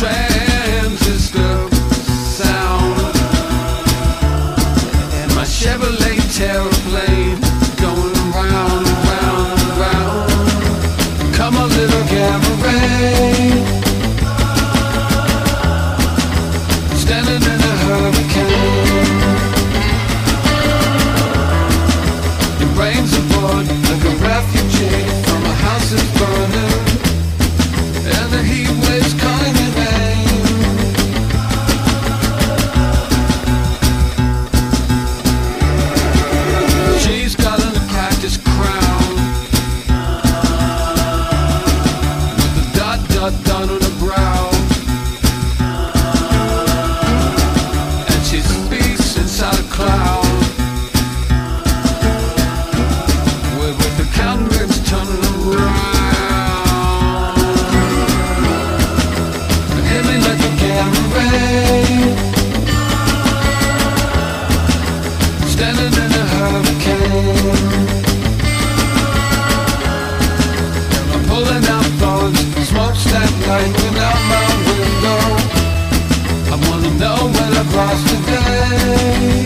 transistor sound, and my Chevrolet Terraplane going round and round and round. Come on, little gamma ray, standing in a hurricane. Your brains are bored like a refugee from a house that's burning, and the heat waves calling your name. She's got a cactus crown with a dot dot dot on her brow, and she speaks inside a cloud with the counting rings turning around. Hit me like a gamma ray, standing in a hurricane. I'm pulling out thorns, smokestack lightning out my window. I wanna know what I've lost today.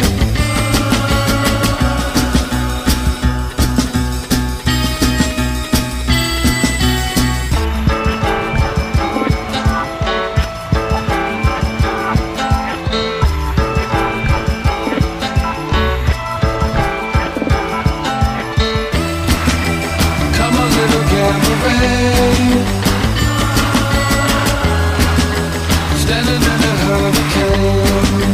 Standing in a hurricane,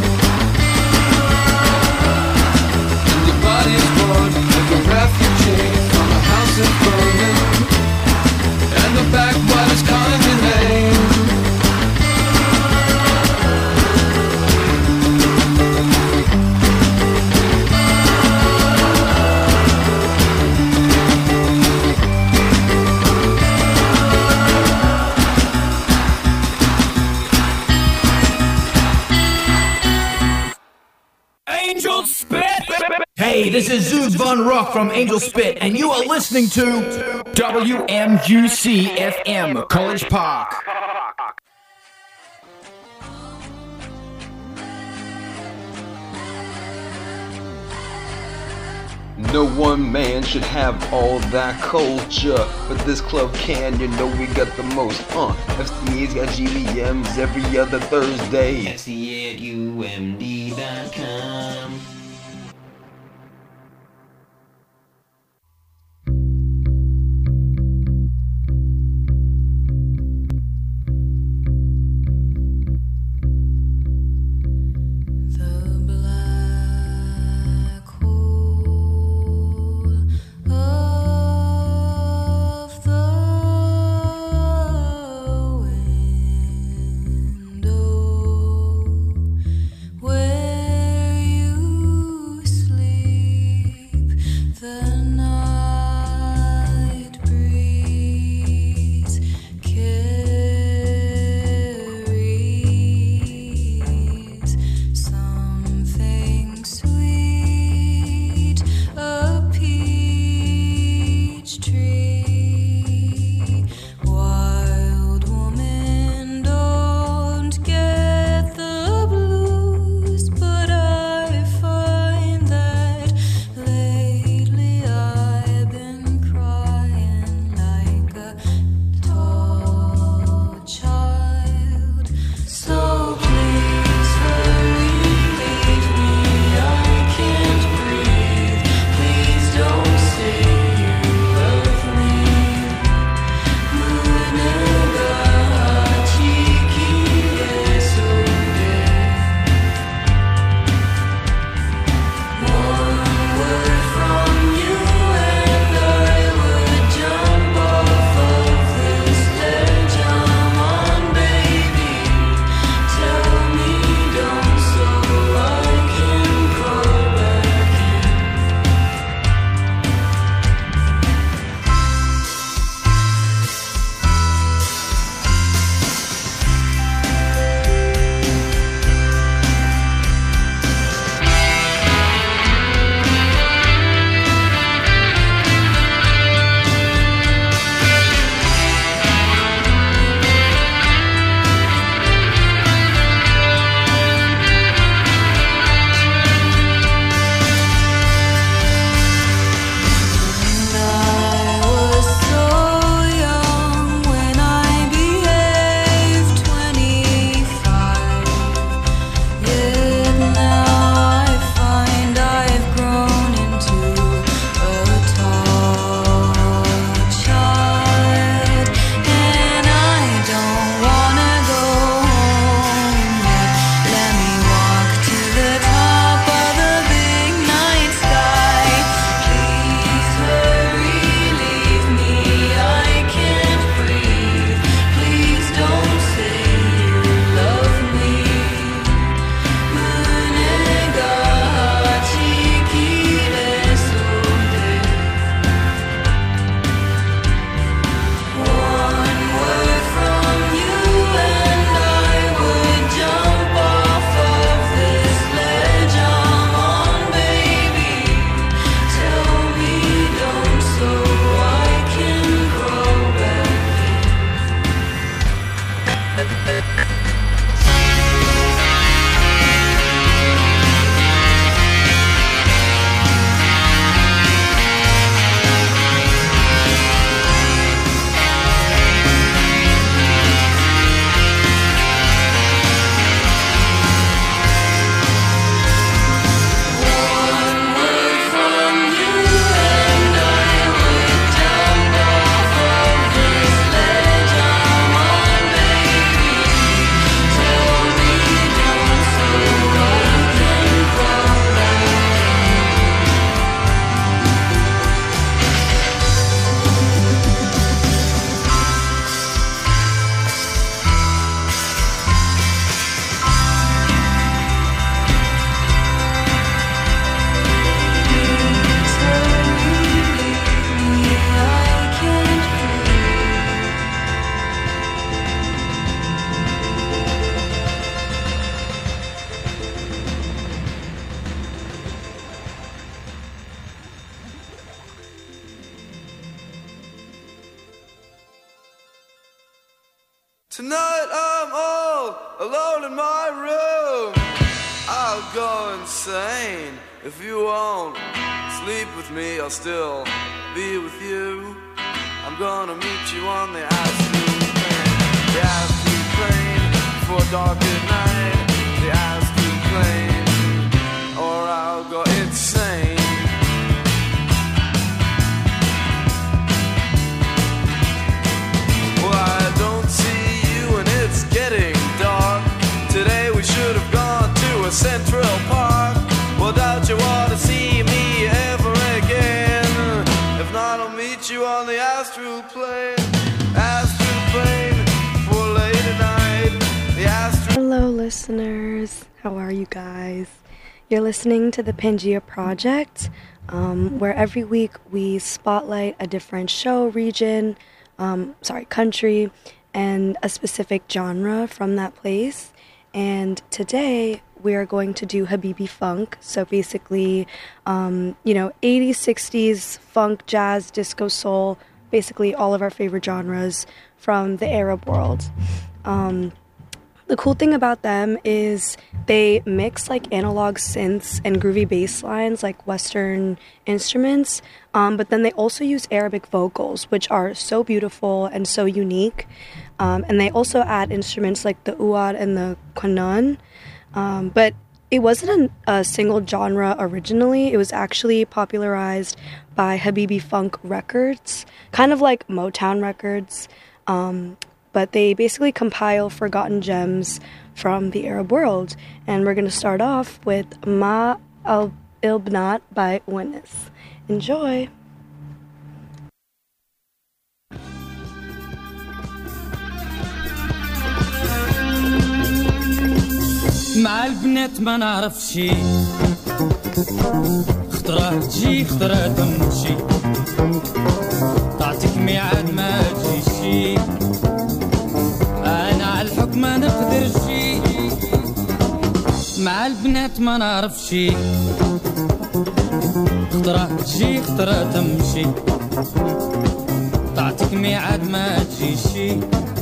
and your body is born like a refugee from a house that's burning, and the backwaters calling your name. Hey, this is Zoot Von Rock from Angel Spit, and you are listening to WMUC FM, College Park. No one man should have all that culture, but this club can, you know we got the most. FCA's got GVMs every other Thursday. FCA at UMD.com. Where you alone in my room. I'll go insane if you won't sleep with me. I'll still be with you. I'm gonna meet you on the astral plane. The astral plane before dark at night. The astral plane, or I'll go insane. Well, I don't see you and it's getting dark. Today we should have gone to a Central Park. Well, don't you want to see me ever again? If not, I'll meet you on the astral plane. Astral plane for late at night. The astral. Hello, listeners. How are you guys? You're listening to the Pangea Project, where every week we spotlight a different show, region, country, and a specific genre from that place. And today we are going to do Habibi Funk. So basically, 80s, 60s, funk, jazz, disco, soul, basically all of our favorite genres from the Arab world. The cool thing about them is they mix like analog synths and groovy bass lines like Western instruments, but then they also use Arabic vocals, which are so beautiful and so unique. And they also add instruments like the oud and the qanan. But it wasn't a single genre originally. It was actually popularized by Habibi Funk Records, kind of like Motown Records. But they basically compile forgotten gems from the Arab world. And we're going to start off with Ma al-Ilbnat by Witness. Enjoy! مع البنات ما نعرف شي خطرة تجي خطرة تمشي تعطيك ميعاد ما تجيشي أنا على الحكم ما نقدرشي مع البنات ما نعرف شي خطرة تجي خطرة تمشي تعطيك ميعاد ما تجيشي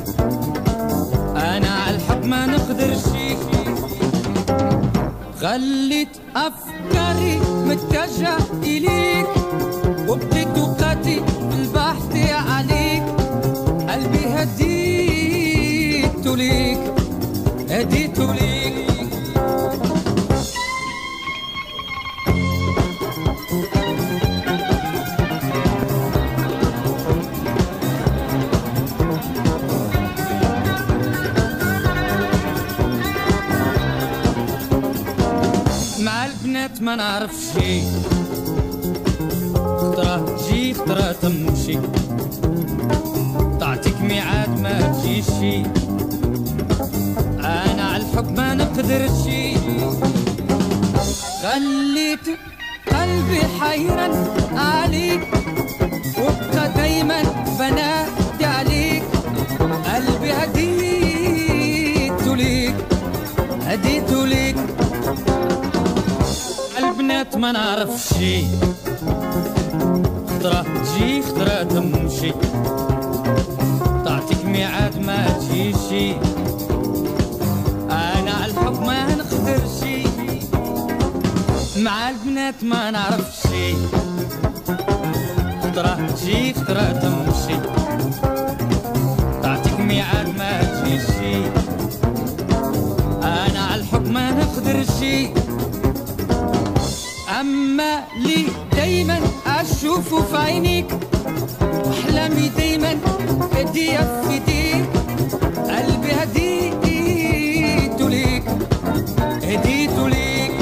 أنا على الحكم ما نقدرشي خليت أفكاري متجه إليك وبقيت وقتي بالبحث عليك قلبي هديته ليك هديته ليك ما نعرف شي خطرة تجي خطرة تمشي تعطيك ميعاد ما تجيشي أنا على الحب ما نقدرشي خليت قلبي حيران عليك وابقى دايما بنادي عليك قلبي هديته ليك هديته ليك البنات ما نعرف شي خطرة تجي خطرة تمشي تعطيك ميعاد ما تجيشي أنا على الحب ما نقدرشي مع البنات ما نعرف شي خطرة تجي خطرة تمشي تعطيك ميعاد ما تجيشي أنا على الحب ما نقدرشي أما لي دايما أشوفه في عينيك أحلامي دايما هدية في ايديك قلبي هديته ليك هديته ليك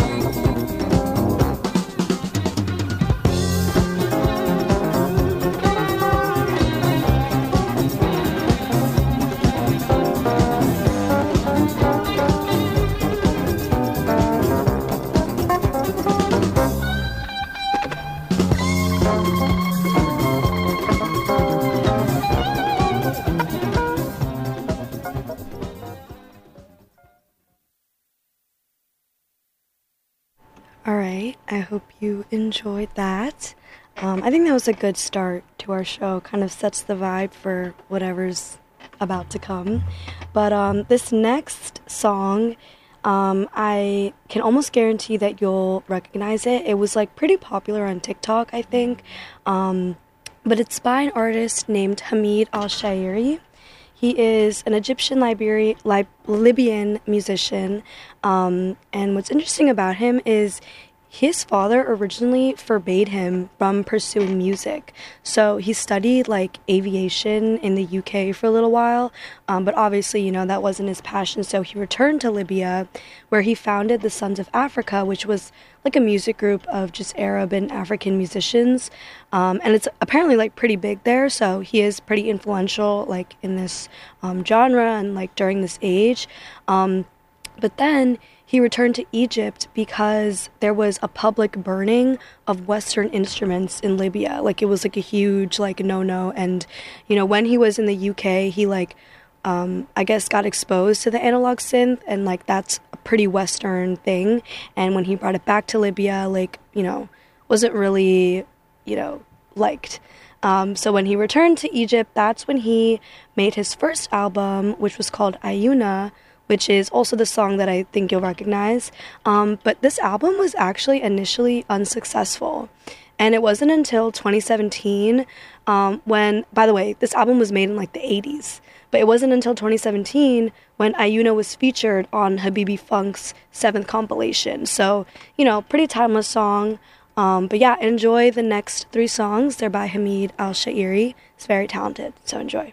Alright, I hope you enjoyed that. I think that was a good start to our show. Kind of sets the vibe for whatever's about to come. But this next song, I can almost guarantee that you'll recognize it. It was like pretty popular on TikTok, I think. But it's by an artist named Hamid Al-Shairi. He is an Egyptian Libyan musician. And what's interesting about him is his father originally forbade him from pursuing music. So he studied like aviation in the UK for a little while, but obviously, you know, that wasn't his passion. So he returned to Libya, where he founded the Sons of Africa, which was like a music group of just Arab and African musicians. And it's apparently like pretty big there. So he is pretty influential like in this genre and like during this age. But then he returned to Egypt because there was a public burning of Western instruments in Libya. Like, it was like a huge like no-no. And, you know, when he was in the UK, he like, I guess got exposed to the analog synth, and like that's a pretty Western thing. And when he brought it back to Libya, like, you know, wasn't really, you know, liked. So when he returned to Egypt, that's when he made his first album, which was called Ayuna, which is also the song that I think you'll recognize. But this album was actually initially unsuccessful. And it wasn't until 2017 when, by the way, this album was made in like the 80s. But it wasn't until 2017 when Ayuna was featured on Habibi Funk's 7th compilation. So, you know, pretty timeless song. But yeah, enjoy the next 3 songs. They're by Hamid Al-Shairi. He's very talented, so enjoy.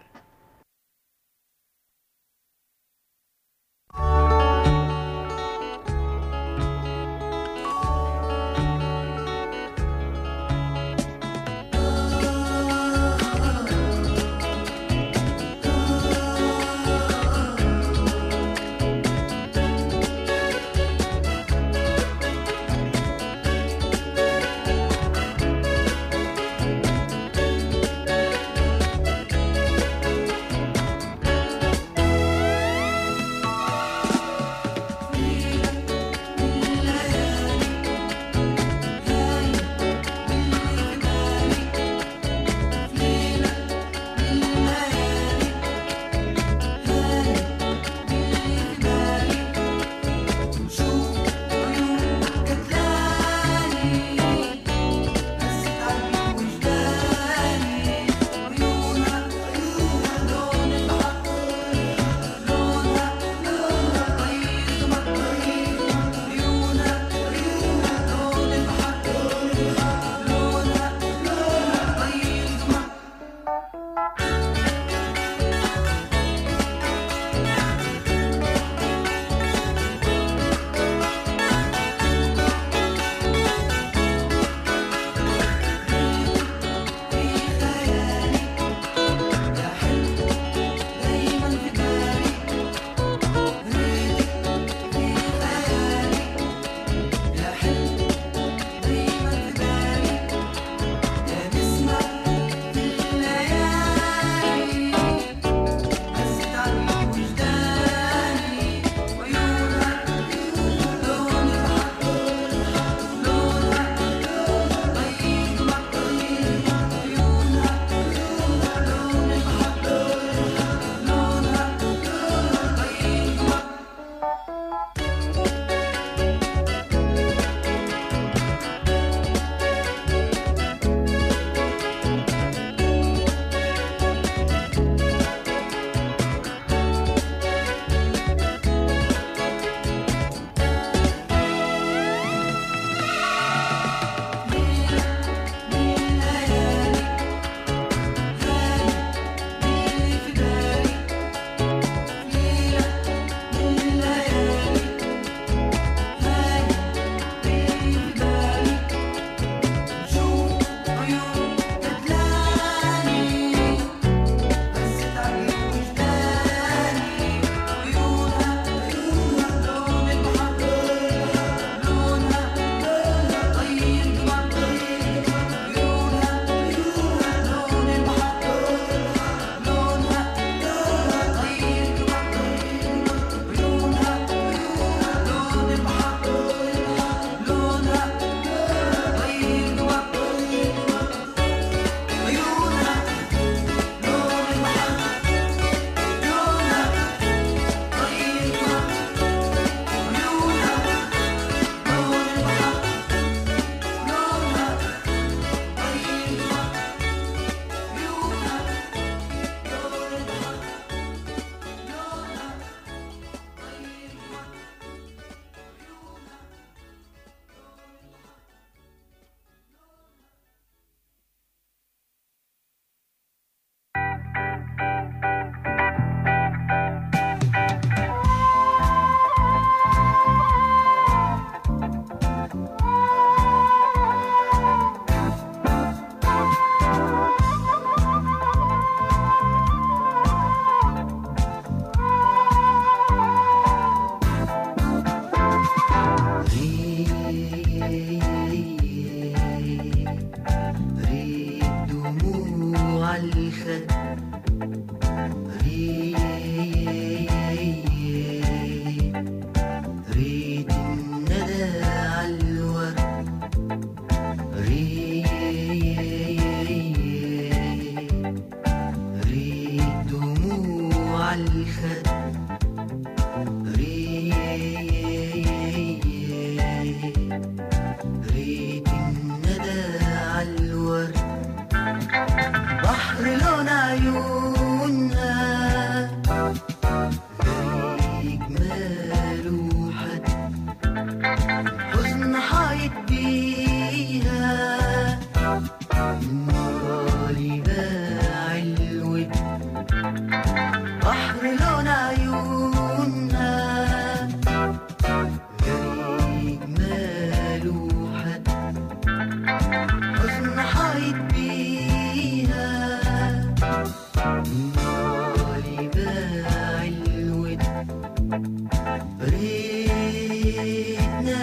ريتنا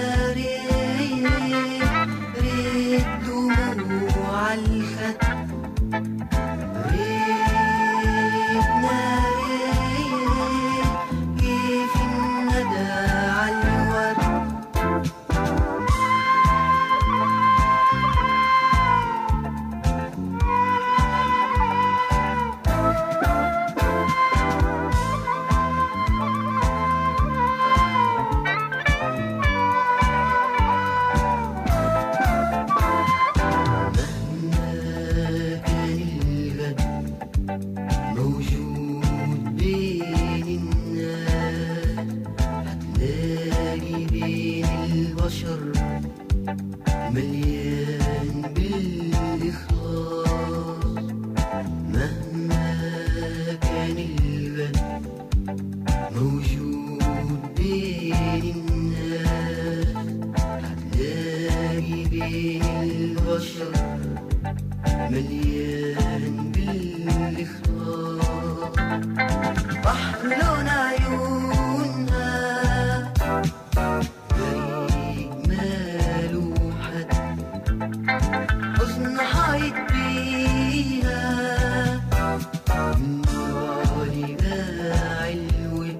ريت دموع الخد ريتنا ريت كيف الندى عالورد مليان بالإخلاص مهما كان الغد موجود بين الناس هتلاقي بين البشر مليان بالإخلاص بحر لون عيونها حزن حايط بيها من ورقاع الود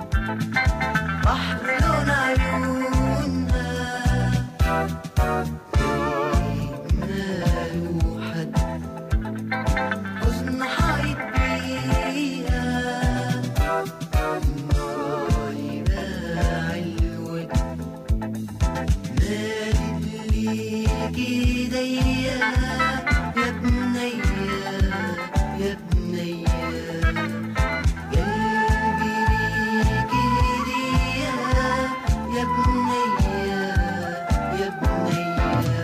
بحر لون عيونها ماله حد حزن حايط بيها من ورقاع الود نادت ليكي ديا يا بنيا يا بنيا قلبي ليكي هدية يا بنيا يا بنيا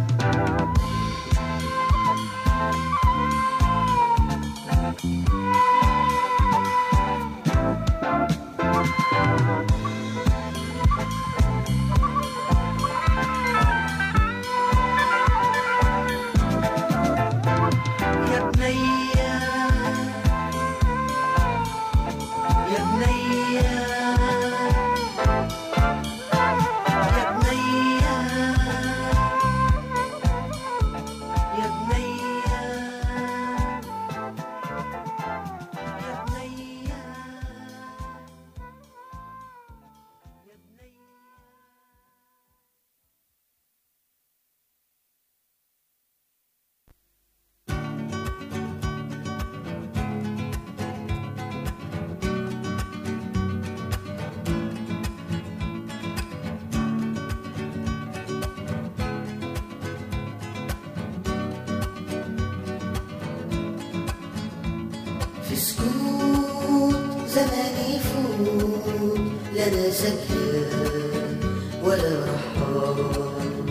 لا سكر ولا رحال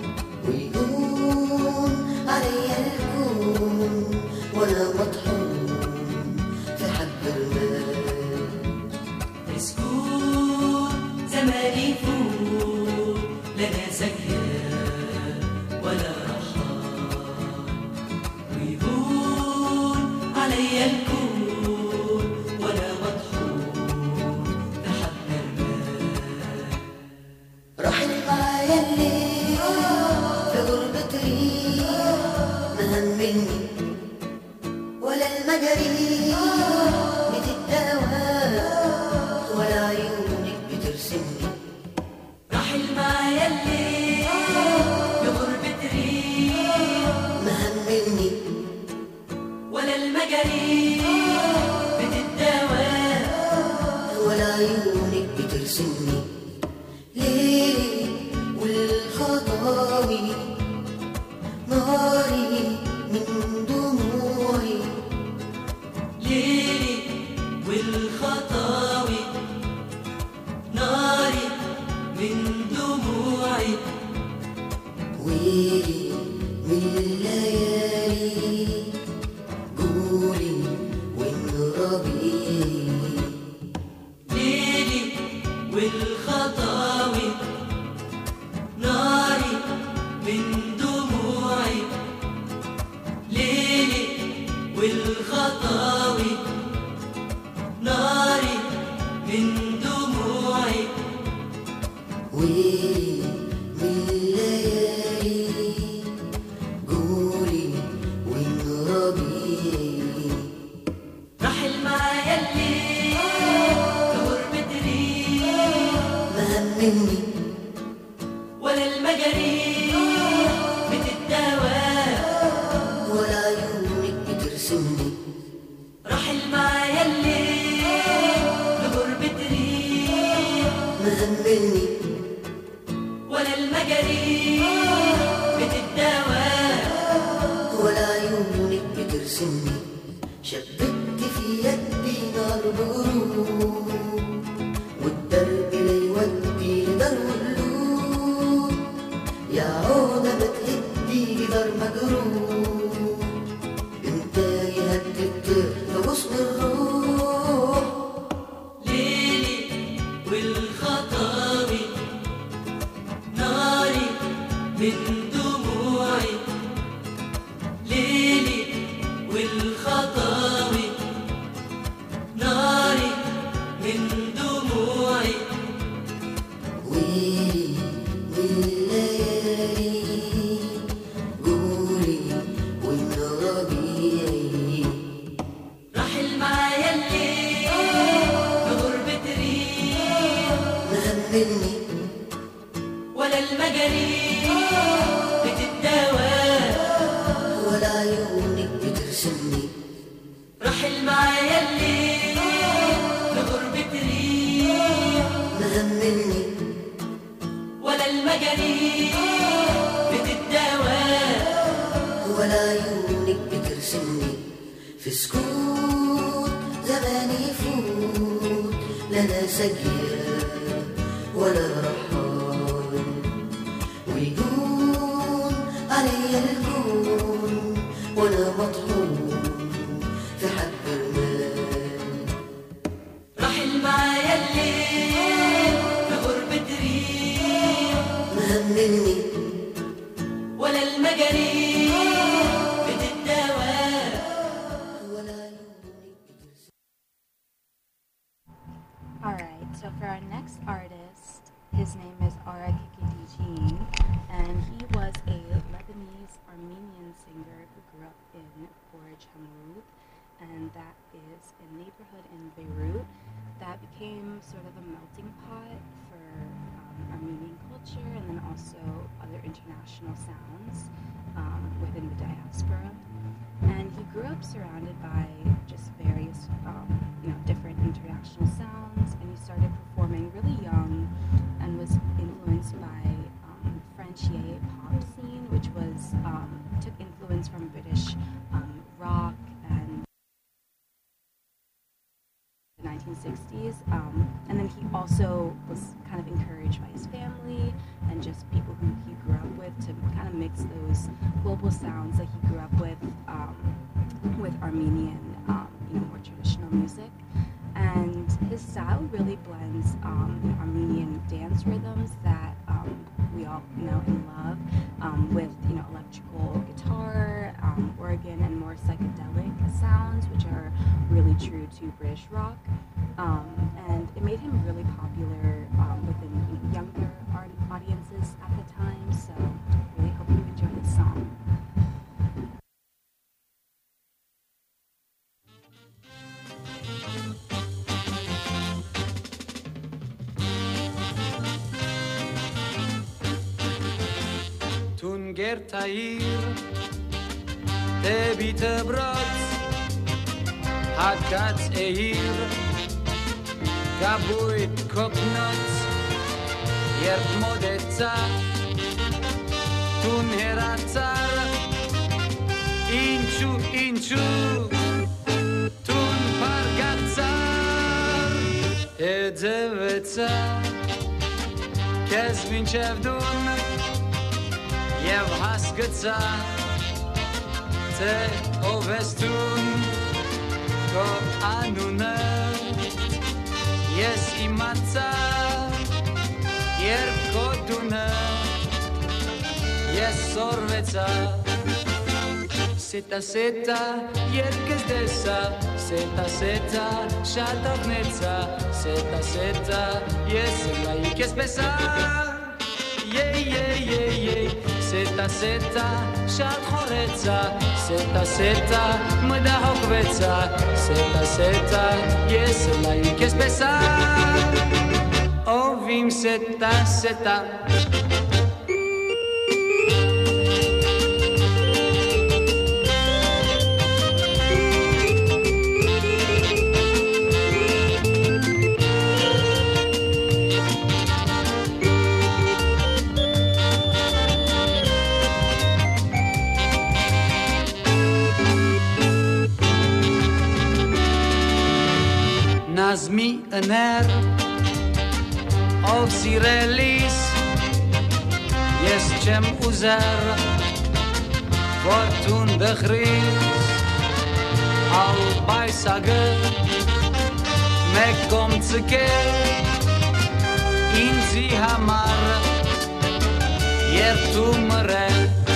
ويهون علي الكون ولا مطحون في حب المال مسكون زماني يفوت لا سكر ولا رحال ويهون علي الكون ولا مطحون رحل معايا الليل في غربة ريح نهم مني ولا المجاري بتداوى ولا عيونك بترسمني رحل معايا الليل في غربة ريح نهم مني ولا المجاري بتداوى ولا عيونك بترسمني ليلي والخطاوي ناري من دموعي ليلي والخطاوي ناري من دموعي ويلي من الليالي قولي وانربي ليلي والخطاوي ناري من دموعي ليلي والخطاوي ناري من دموعي مهملني ولا المجاريح بتتداوى ولا عيونك بترسمني راح المعايا الليل بغربة ريح مهملني ولا المجاريح بتتداوى ولا عيونك بترسمني شبكت في يدي نار بغروب والدرب لا يودي لدار قلوب يا عودة بتهدي جدار مجروح انت يهدد في غصن الروح ليلي والخطاوي ناري من دموعي ليلي والخطاوي ناري من دموعي ويلي والليالي قولي وإن ربيعي راح المعايا الليل بغربة ريح مهملني ولا المجاريح بتتداوى ولا عيونك بترسمني راح المعايا الليل بغربة ريح مهملني ولا المجاريح بتتداوى ولا عيونك بترسمني في سكوت زماني يفوت لا انا سجية ولا رحال ويكون عليا الكون وانا مطحون في حب المال راح المعايا الليل بغربة ريح مهملني ولا المجاريح بتتداوى ولا عيونك بترسمني. Alright, so for our next artist, his name is Ara Kikidijin, and he was a Lebanese Armenian singer who grew up in Gorj Hammoud, and that is a neighborhood in Beirut that became sort of a melting pot for Armenian culture and then also other international sounds within the diaspora. And he grew up surrounded by just various, different international sounds, and he started performing really young and was influenced by French yé pop scene, which was took influence from British rock and the 1960s, and then he also was kind of encouraged by his family and just people who he grew up with to kind of mix those global sounds that he grew up with Armenian, more traditional music. And his style really blends Armenian dance rhythms that we all know and love with electrical guitar, organ, and more psychedelic sounds, which are really true to British rock. And it made him really popular within younger audiences at the time. So really hope you enjoy this song. Tunger Tair Tebi Tebrot Hadgats Eir Gabuit Koknot Yerb Modetza Tun Heratzar Inchu Tun Pargatzar Edzevetza Kez Vinchevdun Եվ հասկացա, թե ով ես դուն, քո անունը, ես իմացա, երբ քո տունը, ես սորվեցա, սետա, երկս դեսա, սետա, շատ աղնեցա, սետա, ես լայք ես պեսա, Սետա, շատ խորեցա, սետա, մդահոգվեցա, սետա, ես լայք ես պեսա, ով իմ ستا ستا نظمی انر او سیرلیس یس چم اوزر فورتون دخریس al bij sager mekom tsike in zi hamar yer tumre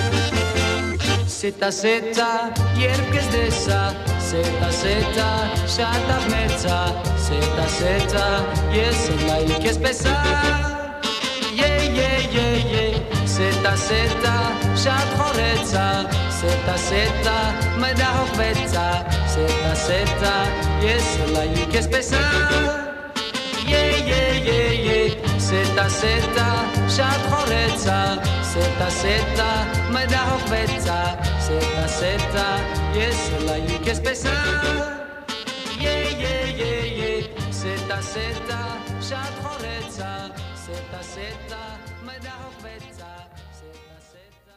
seta seta yer kes desa seta seta shata metza seta seta yes like kes pesa ye ye ye ye seta seta shat khoretza seta seta medahok betza seta seta yes like kes pesa ye ye ye ye seta seta shat khoretza seta seta medahok betza seta seta yes like kes pesa ye ye ye ye seta seta shat khoretza seta seta medahok betza seta seta.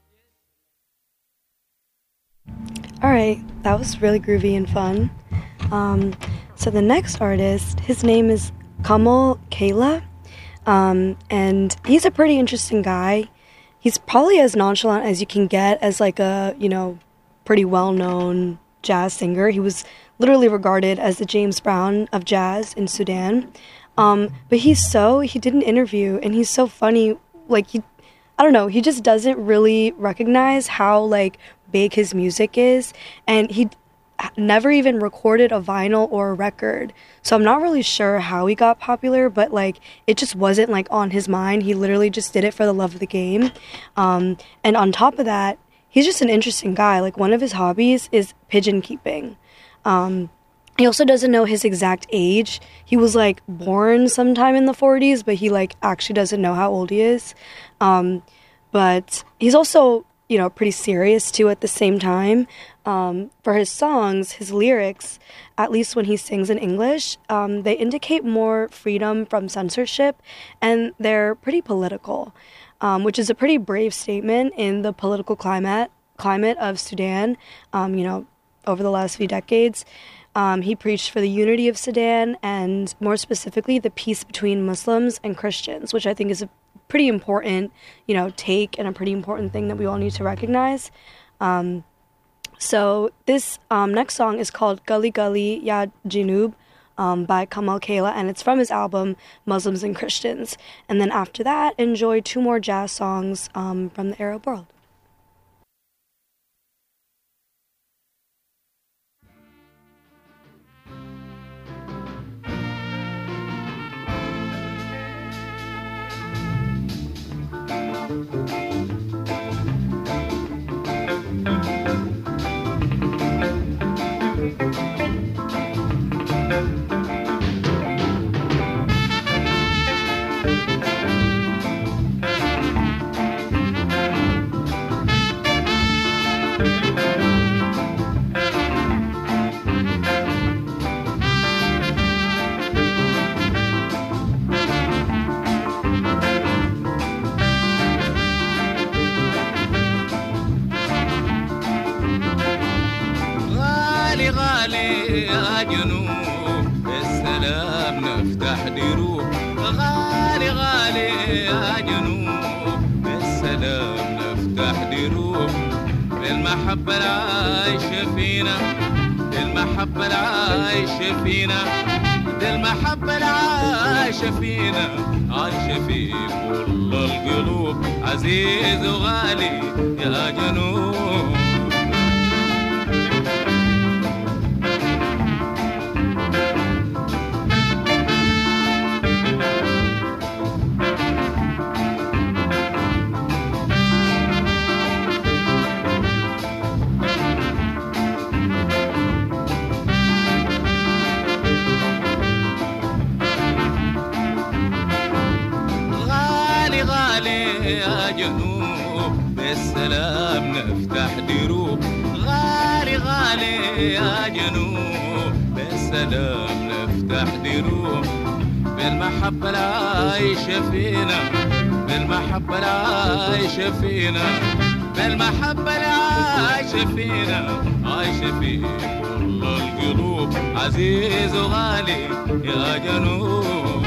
All right, that was really groovy and fun. So the next artist, his name is Kamal Kayla, and he's a pretty interesting guy. He's probably as nonchalant as you can get as like a, pretty well-known jazz singer. He was literally regarded as the James Brown of jazz in Sudan. But he did an interview and he's so funny. Like he just doesn't really recognize how like big his music is, and he never even recorded a vinyl or a record. So I'm not really sure how he got popular, but like it just wasn't like on his mind. He literally just did it for the love of the game. And on top of that, he's just an interesting guy. Like one of his hobbies is pigeon keeping. He also doesn't know his exact age. He was like born sometime in the 40s, but he like actually doesn't know how old he is. But he's also, pretty serious too at the same time. For his songs, his lyrics, at least when he sings in English, they indicate more freedom from censorship, and they're pretty political, which is a pretty brave statement in the political climate of Sudan, over the last few decades. He preached for the unity of Sudan and more specifically the peace between Muslims and Christians, which I think is a pretty important, take and a pretty important thing that we all need to recognize. So this next song is called Gully Gully Ya Jinub by Kamal Kayla, and it's from his album Muslims and Christians. And then after that, enjoy two more jazz songs from the Arab world. غالي يا جنوب السلام نفتح دروب غالي غالي يا جنوب السلام نفتح دروب المحبة العايشة فينا المحبة العايشة فينا المحبة العايشة فينا عايشة في كل القلوب عزيز وغالي يا جنوب يا جنوب بالسلام نفتح دروب غالي غالي يا جنوب بالسلام نفتح دروب بالمحبة العايشة فينا بالمحبة العايشة فينا بالمحبة العايشة فينا عايشة في كل القلوب عزيز وغالي يا جنوب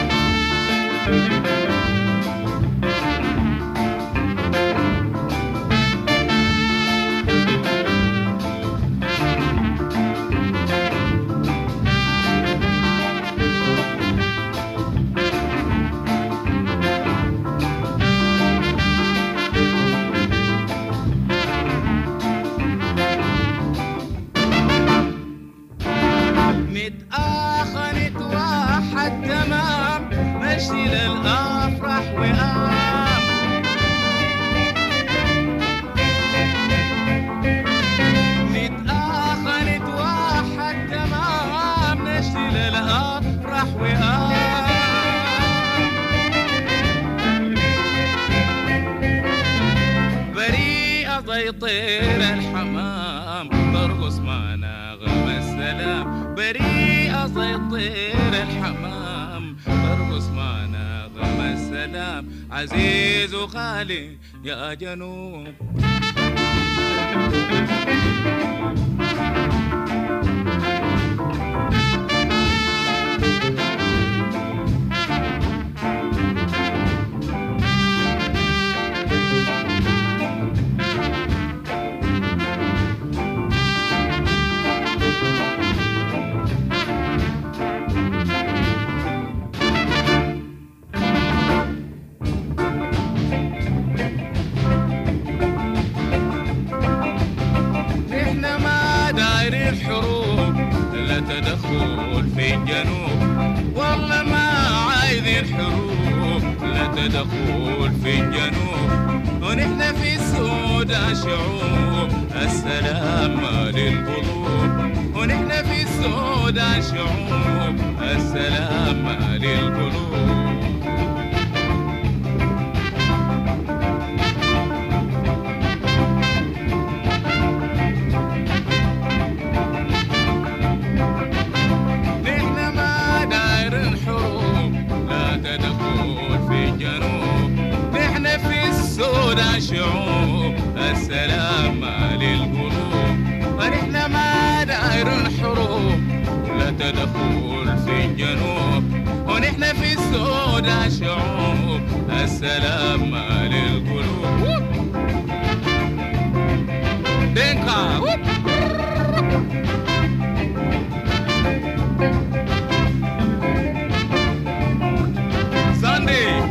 طير الحمام ترقص معنا غم السلام بريئة زي طير الحمام ترقص معنا غم السلام عزيز وغالي يا جنوب تدخل في الجنوب والله ما عايزين حروب لا تدخل في الجنوب ونحن في السودان شعوب السلام للقلوب ونحن في السودان شعوب السلام للقلوب شعوب السلام للقلوب ونحن ما دايرين حروب لا تدخل في الجنوب ونحن في السودان شعوب السلام للقلوب دينكا ساندي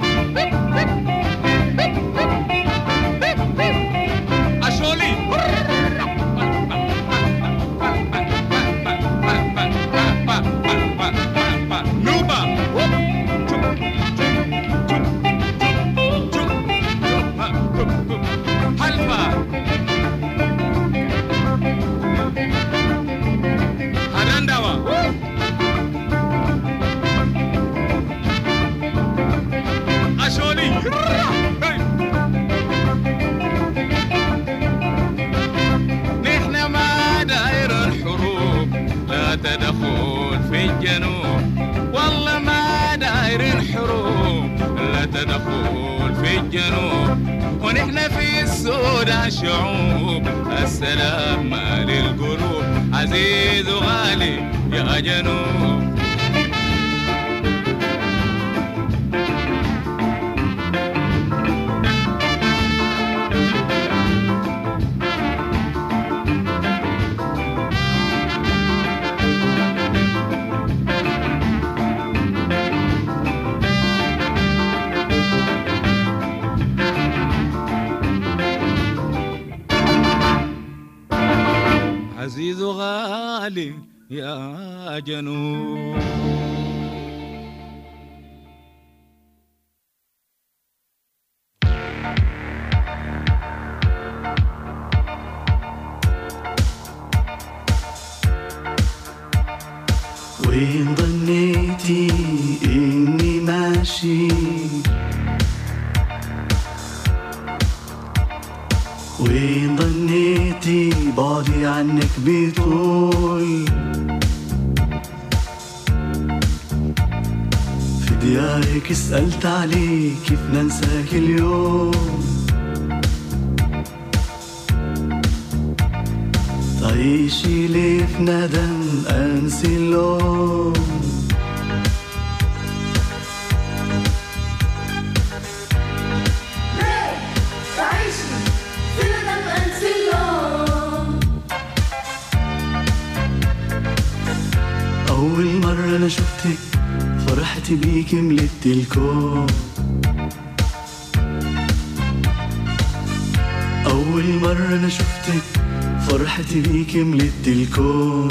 تدخل في الجنوب والله ما دايرين حروب لا تدخل في الجنوب ونحن في السودان شعوب السلام للقلوب عزيز وغالي يا جنوب عزيز وغالي يا جنوب وين ظنيتي إني ماشي وين ضنيتي بعدي عنك بطول في ديارك سألت عليك كيف ننساك اليوم تعيشي لي في ندم أنسي اللوم أول مرة أنا شفتك فرحت بيك ملت الكون أول مرة أنا شفتك فرحت بيك ملت الكون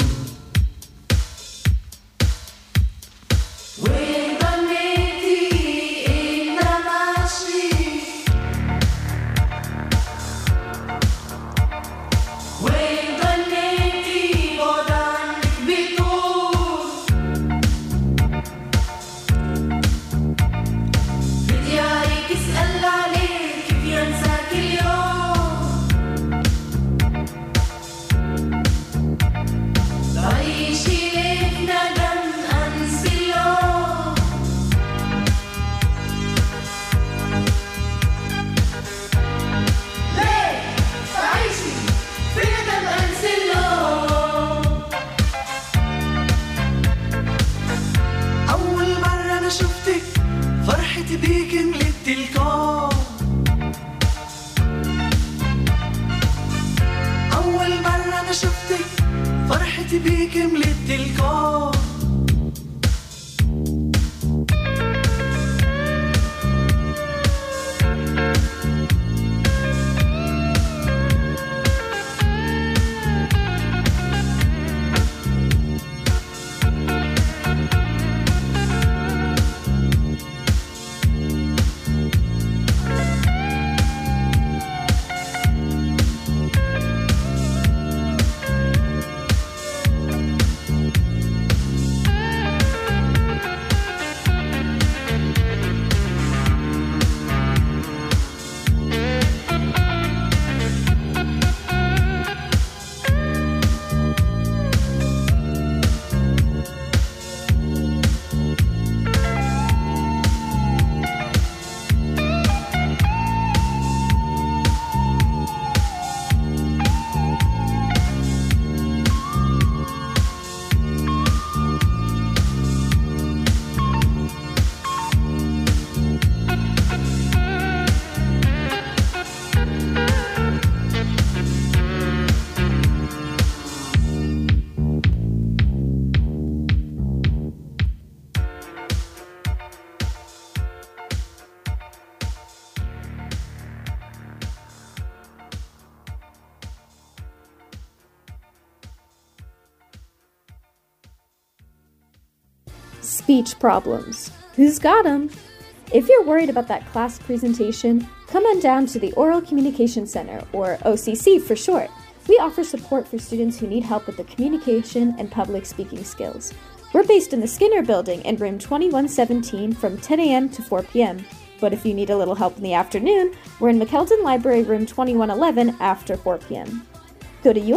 Speech problems. Who's got 'em? If you're worried about that class presentation, come on down to the Oral Communication Center, or OCC for short. We offer support for students who need help with their communication and public speaking skills. We're based in the Skinner Building in room 2117 from 10 a.m. to 4 p.m. But if you need a little help in the afternoon, we're in McKeldin Library room 2111 after 4 p.m. Go to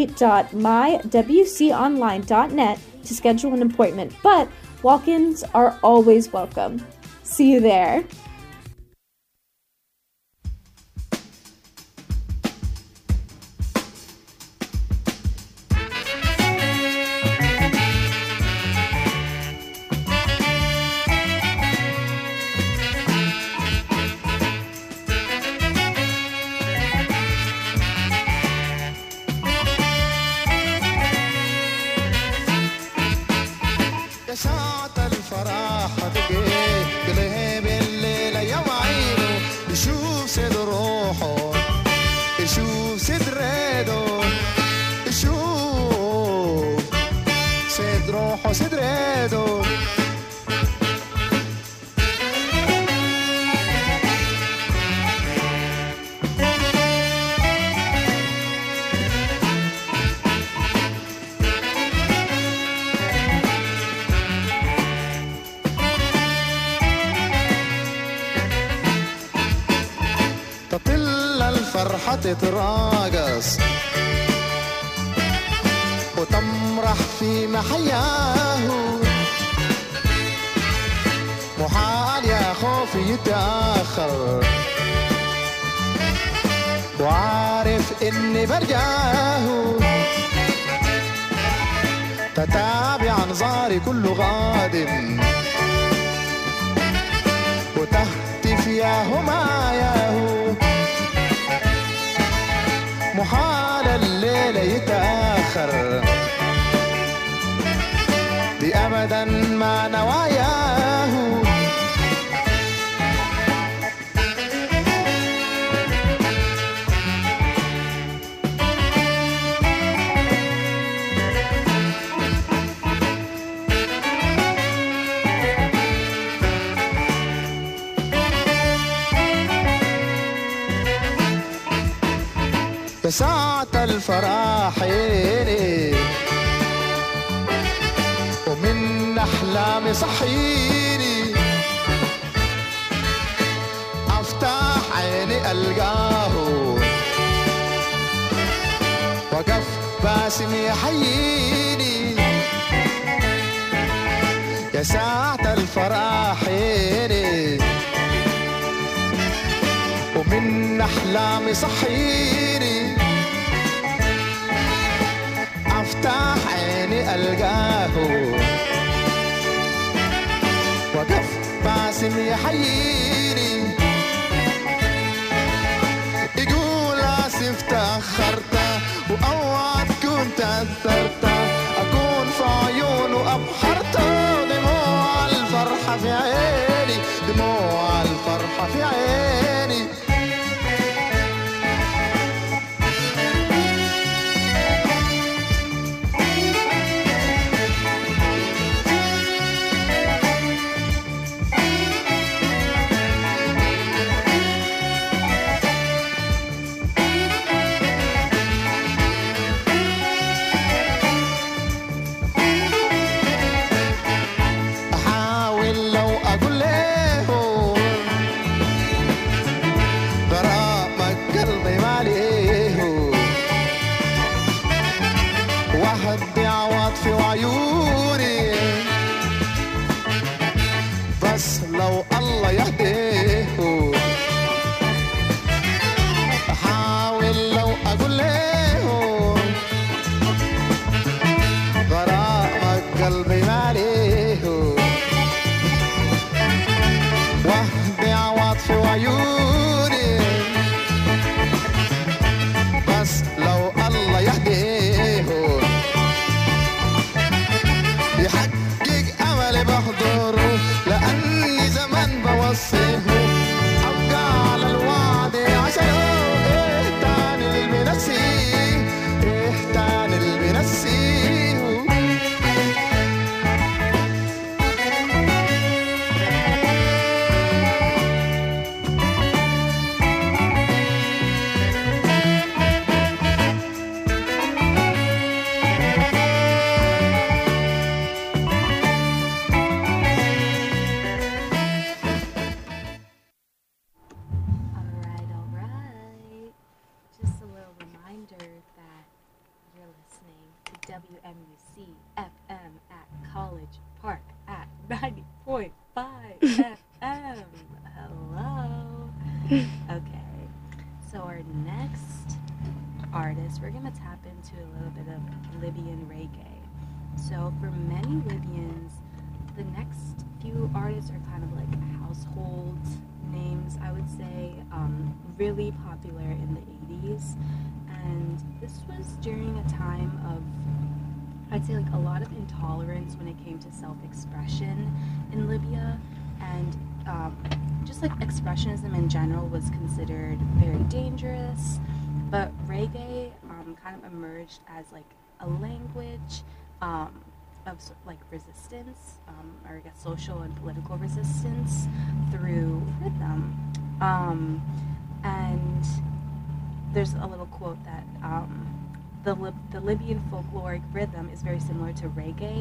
umd.mywconline.net to schedule an appointment, but walk-ins are always welcome. See you there. ساعة الفرح تجي بلهب الليل تتراقص وتمرح في محياه. محال يا خوفي يتأخر وعارف إني برجاه. تتابع أنظاري كل غادم وتهتف يا هماياه. محال الليلة يتأخر دي أبدا ما نواياه. ساعة الفراحين ومن أحلامي صحيني. أفتح عيني ألقاه وقف باسم يحييني. يا ساعة الفراحين ومن أحلامي صحيني. أفتح عيني ألقاه وقف باسم يحييني. يقول آسف تأخرت وأوعد كنت أثرت أكون في عيونه أبحرت. دموع الفرحة في عيني دموع الفرحة في عيني. في عيوني بس لو الله يهديه. أحاول لو أقول له غرامك قلبي ماليه. وحدي عوض في عيوني بس لو الله يهديه. يحقق أملي بحضره لأني زمان بوصيه. أبقى على الوعد عشانه. إيه تاني اللي بنسيه إيه تاني اللي بنسيه. WMUC FM at College Park at 90.5 FM. Hello. Okay, so our next artist, we're going to tap into a little bit of Libyan reggae. So for many Libyans, the next few artists are kind of like household names, I would say, really popular in the 80s. And this was during a time of, I'd say, like a lot of intolerance when it came to self-expression in Libya, and just like expressionism in general was considered very dangerous. But reggae kind of emerged as like a language of like resistance, or I guess social and political resistance through rhythm. And there's a little quote that the Libyan folkloric rhythm is very similar to reggae,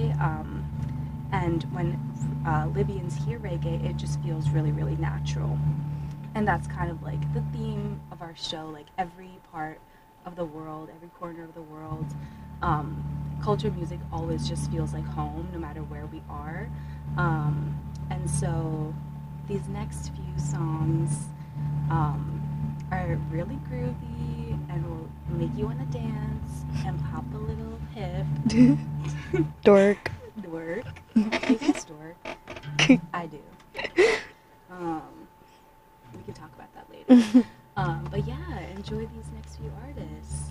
and when Libyans hear reggae, it just feels really, really natural. And that's kind of like the theme of our show, like every part of the world, every corner of the world. Culture music always just feels like home, no matter where we are. And so these next few songs are really groovy and will make you want to dance and pop a little hip. Dork. Dork. You guys dork. I do. We can talk about that later. But yeah, enjoy these next few artists.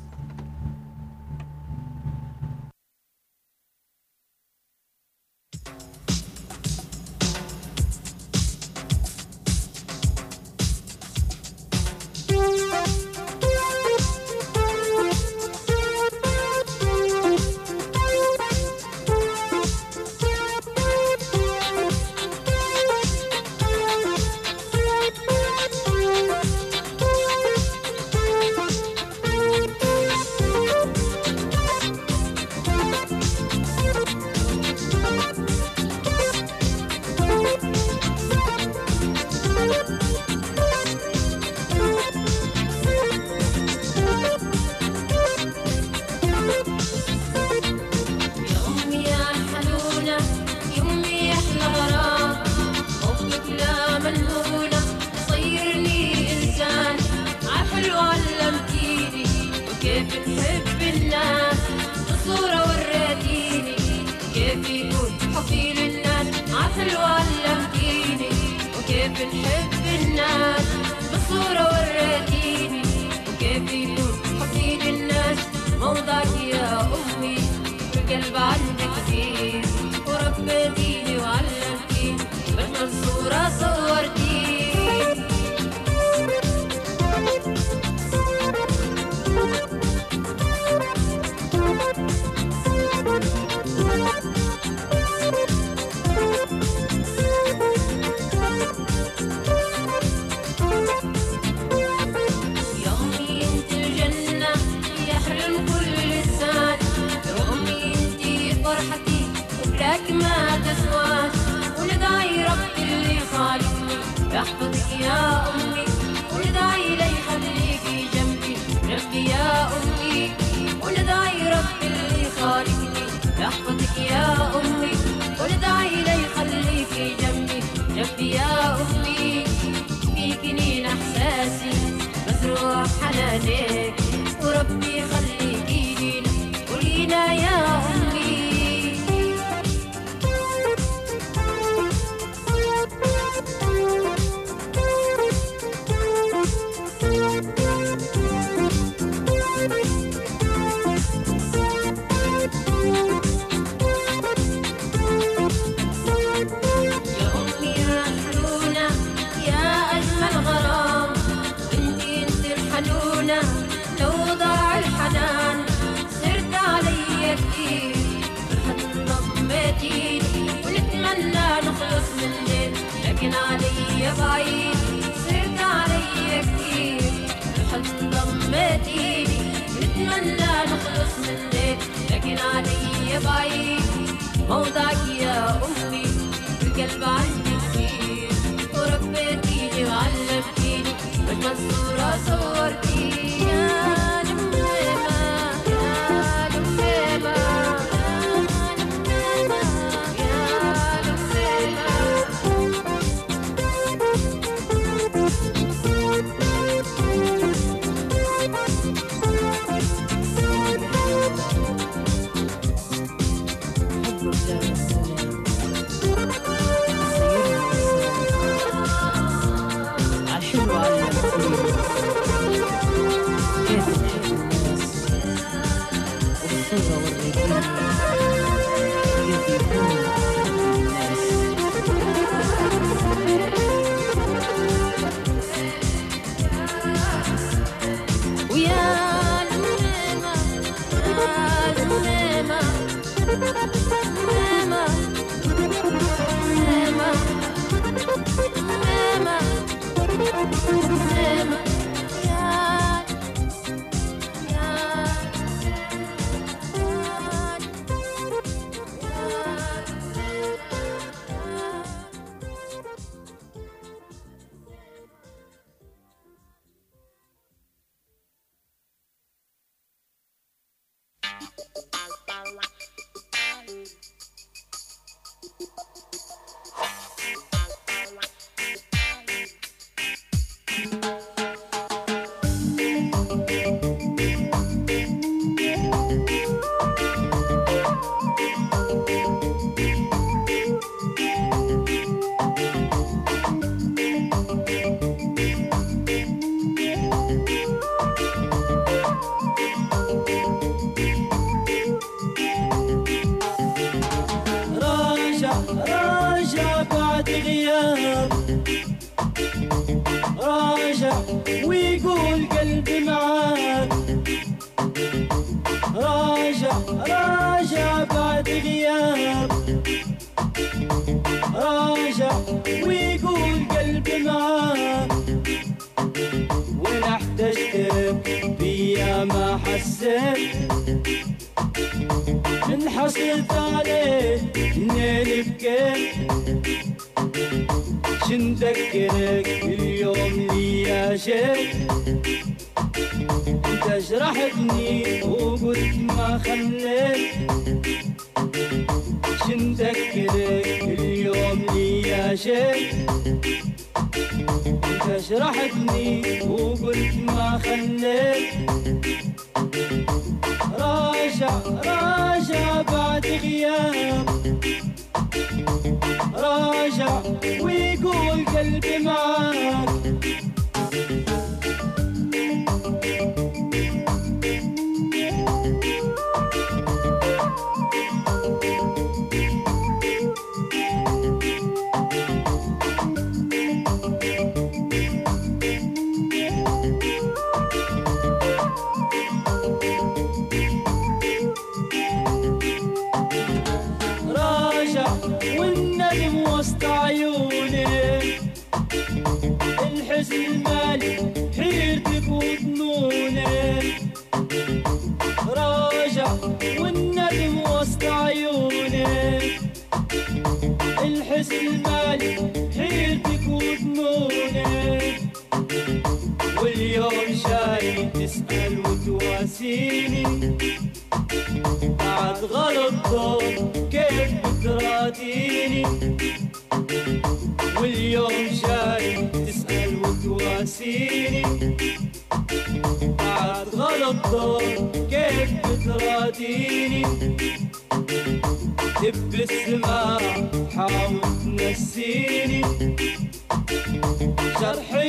راجع ويقول قلبي معاك، راجع راجع بعد غياب، راجع ويقول قلبي معاك، وين احتجتك بيا ما حسيت، من حصلت عليك منين بكيت، شنذكرك اليوم ليا جيت، انت جرحتني وقلت ما خليت، شنذكرك اليوم ليا جيت، انت جرحتني وقلت ما خليت، راجع راجع بعد غياب، راجع ويقول قلبي معاك. والندم وسط عيوني، الحزن المالي حيرتك وظنوني، راجع والندم وسط عيوني، الحزن المالي حيرتك وظنوني، واليوم جاي تسأل وتواسيني، بعد غلط كيف بتراضيني، واليوم جاي تسأل وتواسيني، بعد غلط كيف بتراضيني، دب السماع حاول تنسيني، جرحي